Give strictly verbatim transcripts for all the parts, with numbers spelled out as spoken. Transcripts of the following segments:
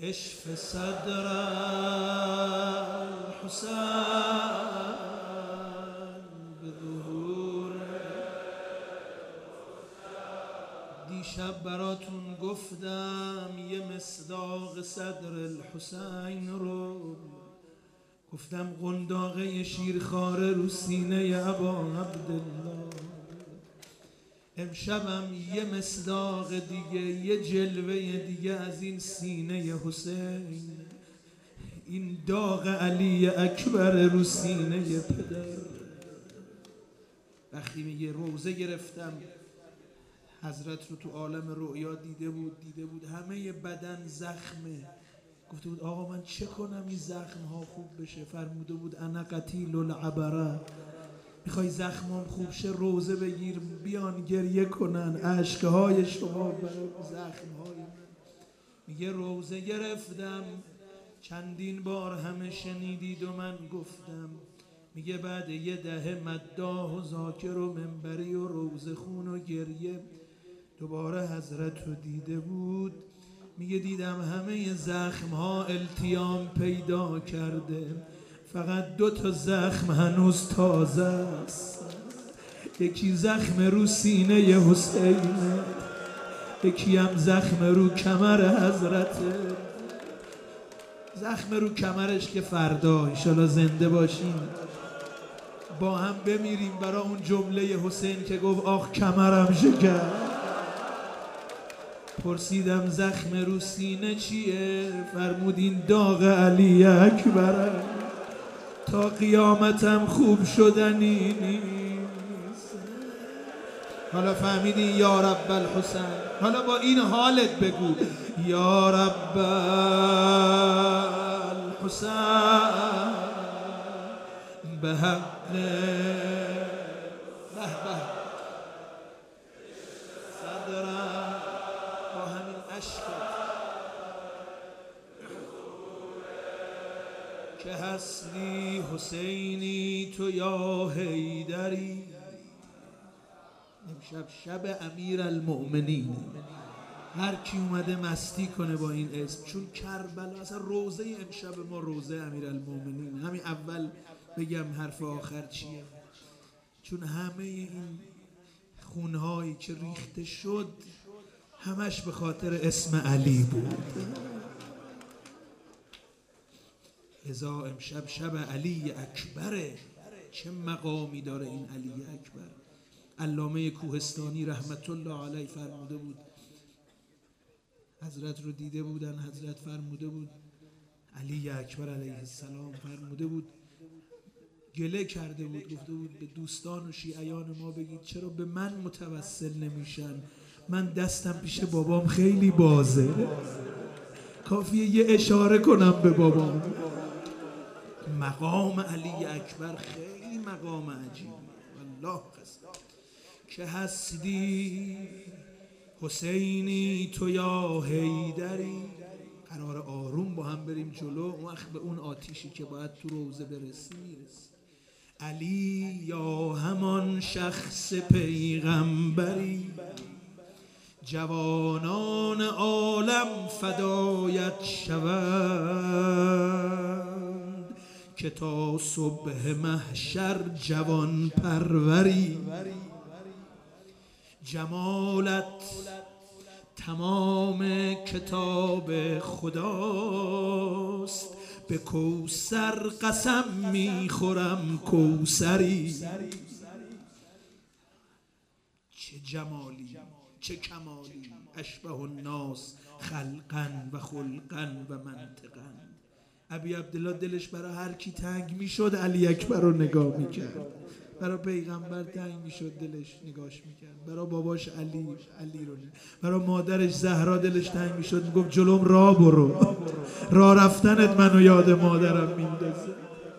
اشف صدر الحسین به ظهور. دیشب براتون گفتم یه مصداق صدر الحسین رو، گفتم قنداقه شیرخواره رو سینه ابا عبدالله. امشبم یه مصداق دیگه، یه جلوه دیگه از این سینه حسین، این داغ علی اکبر رو سینه پدر. وقتی میگه روزه گرفتم، حضرت رو تو عالم رؤیا دیده بود دیده بود همه بدن زخمه. گفته بود آقا من چه کنم این زخم ها خوب بشه؟ فرموده بود انا قتیل العبره، میخوای زخمام خوب شه روزه بگیر، بیان گریه کنن اشکهای شما برای زخمهای من. میگه روزه گرفتم، چندین بار همه شنیدید و من گفتم. میگه بعد یه دهه مداح و ذاکر و منبری و روزه خون و گریه دوباره حضرت رو دیده بود. میگه دیدم همه زخم ها التیام پیدا کرده، فقط دو تا زخم هنوز تازه است. یکی زخم رو سینه حسینه، یکی هم زخم رو کمر حضرته. زخم رو کمرش که فردا انشالله زنده باشیم با هم بمیریم برای اون جمله حسین که گفت آخ کمرم شکست. پرسیدم زخم رو سینه چیه؟ فرمود این داغ علی اکبره، تا قیامتم خوب شدنی نیست. حالا فهمیدین یا رب الحسین؟ حالا با این حالت بگو یا رب الحسین به حق به به صدرم با همین عشقت که هستی حسینی تو یا حیدری. امشب شب امیر المؤمنین، هر کی اومده مستی کنه با این اسم، چون کربلا اصلا روزه امشب ما روزه امیر المؤمنین. همین اول بگم حرف آخر چیه، چون همه این خونهایی که ریخته شد همش به خاطر اسم علی بود. ازا امشب شب علی اکبره، چه مقامی داره این علی اکبر. علامه کوهستانی رحمت الله علیه فرموده بود، حضرت رو دیده بودن، حضرت فرموده بود علی اکبر علیه السلام فرموده بود، گله کرده بود، گفته بود به دوستان و شیعیان ما بگید چرا به من متوسل نمیشن، من دستم پیش بابام خیلی بازه، کافیه یه اشاره کنم به بابام. مقام علی اکبر خیلی مقام عجیبی والله قسم. که هستی حسینی تو یا حیدری. قرار آروم با هم بریم جلو، اون وقت به اون آتیشی که باید تو روزه برسی میرسی. علی یا همان شخص پیغمبری، جوانان عالم فدایت شوند، که تا صبح محشر جوان پروری. جمالت تمام کتاب خداست، به کوثر قسم میخورم کوثری. چه جمالی چه کمالی، اشبه الناس خلقا و خلقا و منطقا. ابی عبدالله دلش برای هر کی تنگ میشد علی اکبر رو نگاه میکرد، برای پیغمبر تنگ میشد دلش نگاش میکرد، برای باباش علی علی رو نگاه، برای مادرش زهرا دلش تنگ میشد میگفت جلوم راه برو، راه رفتنت منو یاد مادرم میندازه.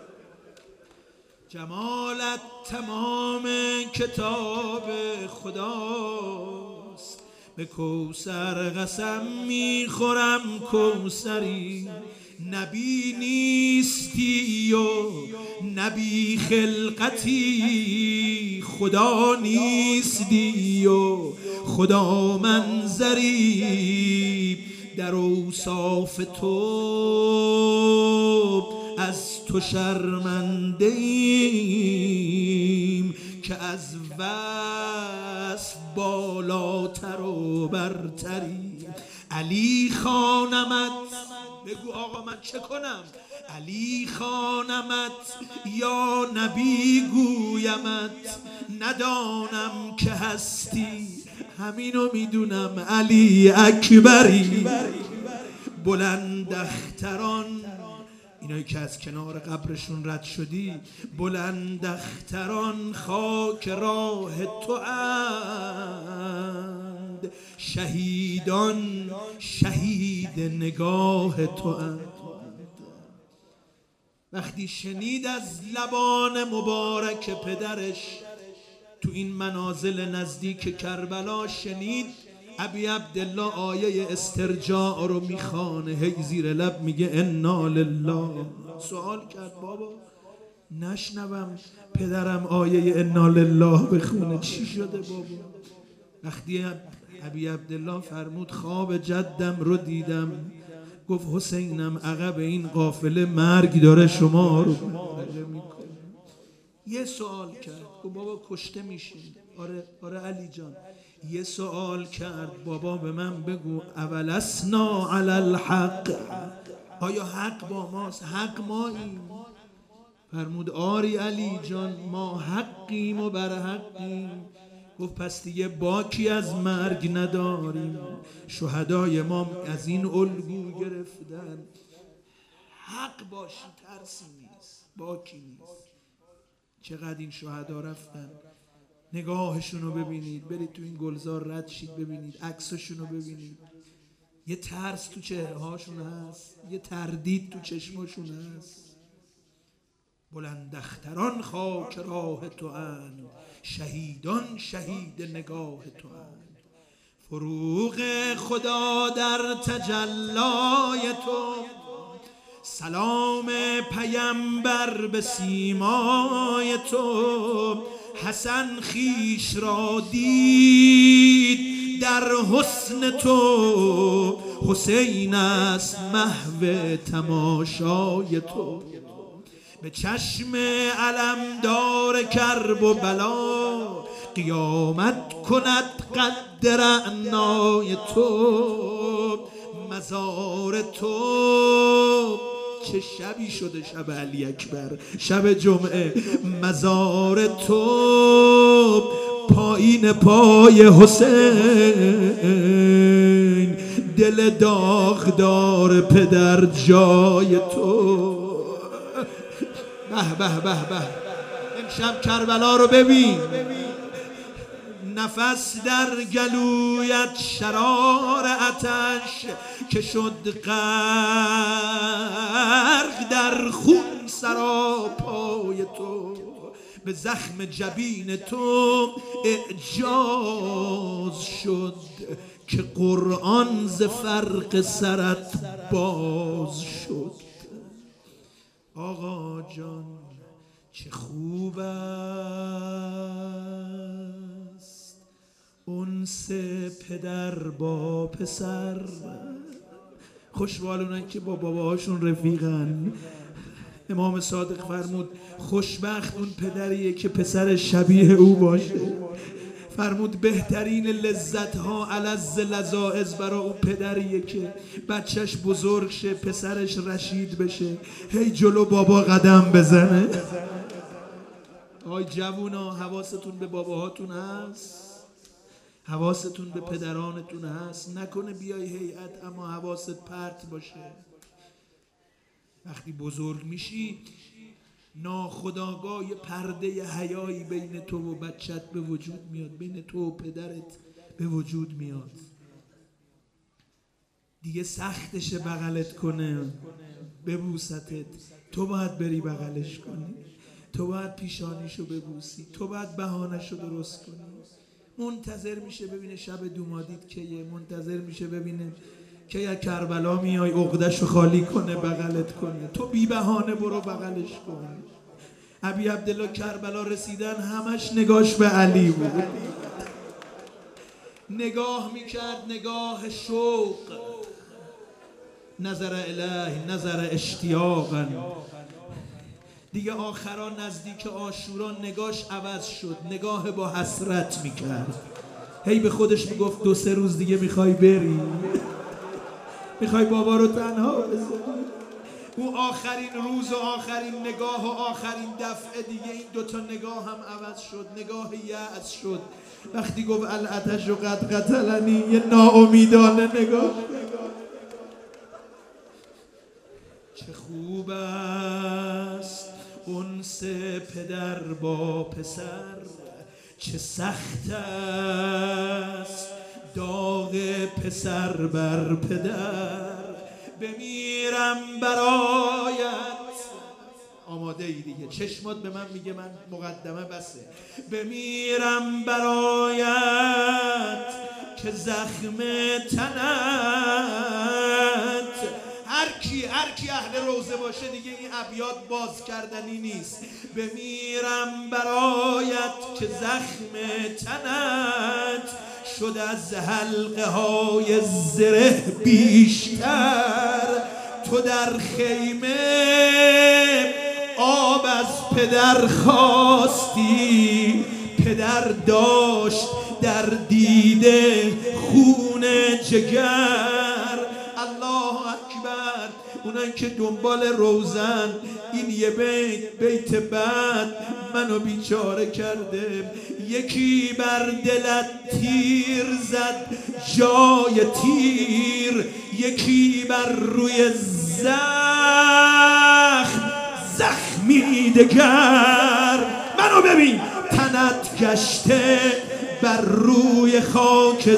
جمالت تمام کتاب خداست، به کوثر قسم میخورم کوثری. نبی نیستی و نبی خلقتی، خدا نیستی و خدا منظری. در اوصاف تو از تو شرمنده ایم که از وصف بالاتر و برتری. علی خانمت، بگو آقا من چه کنم؟ علی خانمت یا نبی گویمت، ندانم که هستی همینو میدونم علی اکبری. بلند اختران، اینایی که از کنار قبرشون رد شدی، بلند اختران خاک راه تو اند، شهیدان شهید نگاه تو اند. وقتی شنید از لبان مبارک پدرش تو این منازل نزدیک کربلا، شنید ابی عبدالله آیه استرجاع رو میخوانه، هی زیر لب میگه انا لله. سوال کرد بابا نشنوم پدرم آیه انا لله بخونه، چی شده بابا؟ وقتی ابی عبدالله فرمود خواب جدم رو دیدم، گفت حسینم عقب این قافله مرگ داره شما رو میکنه. یه سوال کرد، گفت بابا کشته میشین؟ آره آره علی جان. یه سوال کرد، بابا به من بگو اولسنا علی الحق، آیا حق با ماست؟ حق ماییم؟ فرمود آری علی جان ما حقیم و بر حقیم. گفت پس دیگه باکی از مرگ نداریم، شهدای ما از این الگو گرفتن. حق باشی ترسی نیست، باکی نیست. چقدر این شهدا رفتن، نگاهشون رو ببینید، برید تو این گلزار رد شید ببینید عکسشون رو ببینید، یه ترس تو چهره هاشون هست، یه تردید تو چشمشون هست. بلند اختران خاک راه تو اند، شهیدان شهید نگاه تو اند. فروغ خدا در تجلای تو، سلام پیمبر به سیمای تو. حسن خیش را دید در حسن تو، حسین است محو تماشای تو. به چشم علمدار کرب و بلا، قیامت کند قد رعنای تو. مزار تو چه شبی شده، شب علی اکبر، شب جمعه. مزار تو پایین پای حسین، دل داغدار پدر جای تو. به به به به، امشب کربلا رو ببین. نفس در گلویت شرار آتش، که شد غرق در خون سراپای تو. به زخم جبین تو اعجاز شد، که قرآن ز فرق سرت باز شد. آقا جان چه خوب است انس پدر با پسر. خوشحالونن که با باباهاشون رفیقن. امام صادق فرمود خوشبخت اون پدریه که پسر شبیه او باشه. فرمود بهترین لذت ها الذ لذائذ برای اون پدریه که بچهش بزرگ شه، پسرش رشید بشه، هی جلو بابا قدم بزنه. آی جوونا حواستون به باباهاتون هست؟ حواستون به پدرانتون هست؟ نکنه بیای هیئت اما حواست پرت باشه. وقتی بزرگ میشی ناخودآگاه یه پرده حیایی بین تو و بچت به وجود میاد، بین تو و پدرت به وجود میاد. دیگه سختشه بغلت کنه، ببوستت، تو باید بری بغلش کنی، تو باید پیشانیشو ببوسی، تو باید بهانه‌شو درست کنی. منتظر میشه ببینه شب دومادید کیه، منتظر میشه ببینه که یا کربلا میای عقده‌شو خالی کنه بغلت کنه، تو بی بهانه برو بغلش کن. ابی عبدالله کربلا رسیدن همش نگاش به علی بود، نگاه میکرد نگاه شوق. نظر الیه نظر اشتیاقا. دیگه آخرا نزدیک عاشورا نگاش عوض شد، نگاه با حسرت میکرد. هی به خودش میگفت دو سه روز دیگه میخوای بری، میخوای بابا رو تنها بذاری. اون آخرین روز و آخرین نگاه و آخرین دفعه دیگه این دوتا نگاه هم عوض شد، نگاه یأس شد. وقتی گفت العطش و قد قتلنی، یه ناامیدانه نگاه. چه خوب است انس پدر با پسر، چه سخت است داغ پسر بر پدر. بمیرم برایت. آماده ای دیگه، چشمات به من میگه من مقدمه بسه. بمیرم برایت که زخم تنت. هر کی هر کی اهل روزه باشه دیگه این ابیات باز کردنی نیست. بمیرم برایت که زخم تنت، شد از حلقه های زره بیشتر. تو در خیمه آب از پدر خواستی، پدر داشت در دیده خون جگر. الله اکبر. اونایی که دنبال روزن، این یه بیت بیت بعد منو بیچاره کرده. یکی بر دلت تیر زد جای تیر، یکی بر روی زخم زخمی دگر. منو ببین تنت گشته بر روی خاک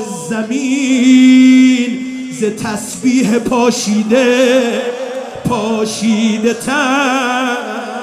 زمین، ز تسبیح پاشیده پاشیده تر.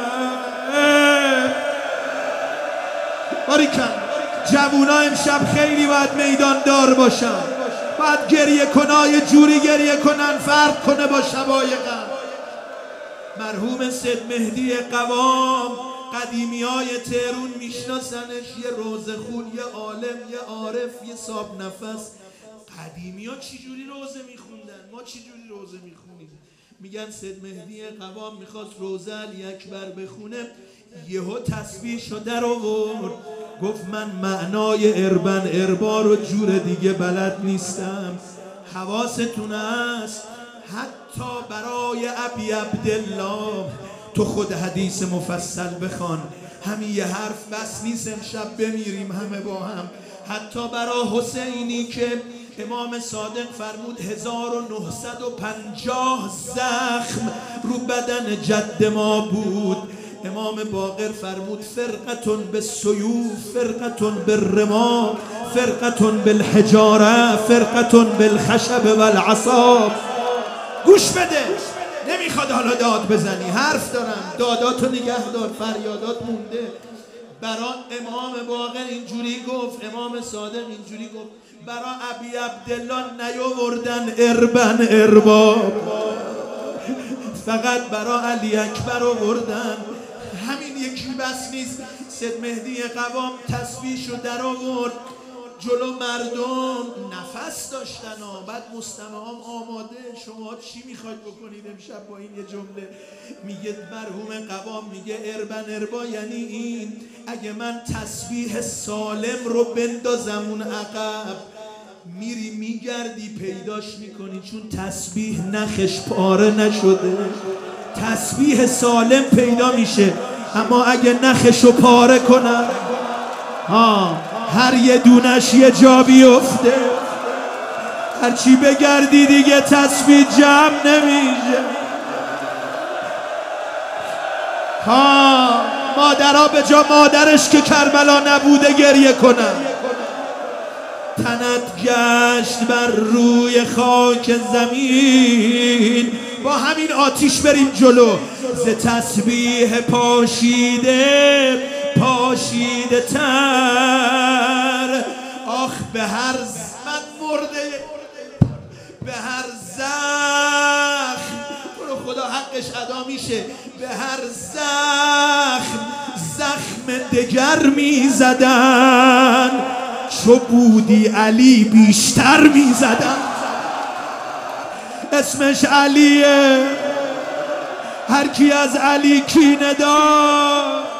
باریکن جوونا امشب خیلی باید میدان دار باشن، باید گریه کنای جوری گریه کنن فرق کنه با شبایقم. مرحوم سید مهدی قوام، قدیمی های تهرون میشناسنش، یه روزخون، یه عالم، یه عارف، یه صاحب نفس. قدیمی ها چی جوری روزه میخوندن، ما چی جوری روزه میخونیم. میگن سید مهدی قوام میخواست روزه علی اکبر بخونه، یهو تسبیح شو در آورد، گفت من معنای اربن اربا رو جور دیگه بلد نیستم. حواستون است حتی برای ابی عبدالله تو خود حدیث مفصل بخوان، همین یه حرف بس نیست امشب بمیریم همه با هم. حتی برای حسینی که امام صادق فرمود هزار و نهصد و پنجاه زخم رو بدن جد ما بود، امام باقر فرمود فرقتون به سیوف، فرقتون به رما، فرقتون بالحجاره، فرقتون بالخشب والعصا. گوش بده، نمیخواد حالا داد بزنی، حرف دارم، داداتو نگه دار، فریادات مونده. برا امام باقر اینجوری گفت، امام صادق اینجوری گفت، برا ابی عبدالله نیاوردن اربن ارباب، فقط برا علی اکبر آوردن. همین یکی بس نیست. سید مهدی قوام تسبیحشو در آورد جلو مردم، نفس داشتن ها. بعد مستمعام آماده، شما چی میخواید بکنید امشب با این یه جمله؟ میگه مرحوم قوام میگه اربن اربا یعنی این، اگه من تسبیح سالم رو بندازم اون عقب، میری میگردی پیداش میکنی، چون تسبیح نخش پاره نشده. تسبیح سالم پیدا میشه، اما اگه نخشو پاره کنم ها، هر یه دونش یه جا بیفته، هرچی بگردی دیگه تسبیح جمع نمیشه. ها مادرها به جا مادرش که کربلا نبوده گریه کنن. تنت گشت بر روی خاک زمین، با همین آتیش بریم جلو. ز تسبیح پاشیده پاشیده تر. آخ به هر من مرده، به هر زخم، برو خدا حقش ادا میشه، به هر زخم زخم دگر میزدن، چو بودی علی بیشتر میزدن. اسمش علیه، هر کی از علی کینه دار